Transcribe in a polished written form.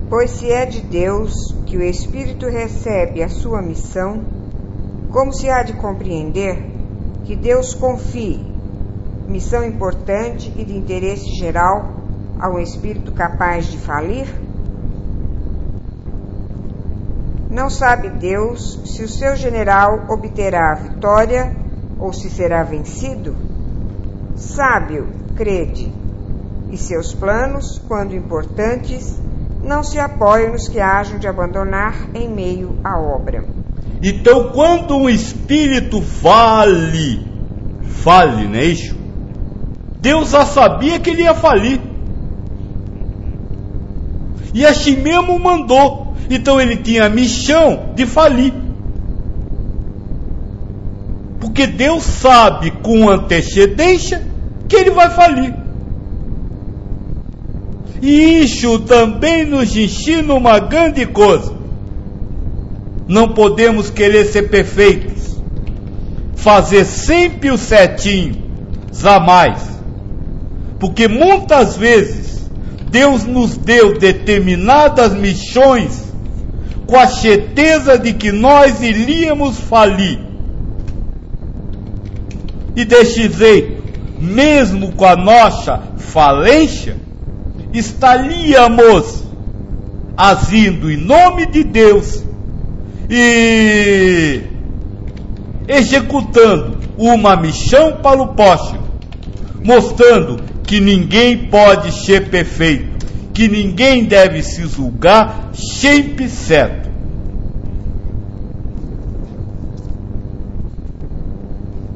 Pois se é de Deus que o Espírito recebe a sua missão, como se há de compreender que Deus confie missão importante e de interesse geral a um espírito capaz de falir? Não sabe Deus se o seu general obterá a vitória ou se será vencido? Sábio, crede, e seus planos, quando importantes, não se apoiam nos que hajam de abandonar em meio à obra. Então, quando um espírito fale, né, Eixo? Deus já sabia que ele ia falir. E assim mesmo mandou. Então ele tinha a missão de falir. Porque Deus sabe com antecedência que ele vai falir. E isso também nos ensina uma grande coisa. Não podemos querer ser perfeitos, fazer sempre o certinho, jamais. Porque muitas vezes Deus nos deu determinadas missões com a certeza de que nós iríamos falir. E desse jeito, mesmo com a nossa falência, estaríamos agindo em nome de Deus e executando uma missão para o próximo, mostrando que ninguém pode ser perfeito, que ninguém deve se julgar sempre certo.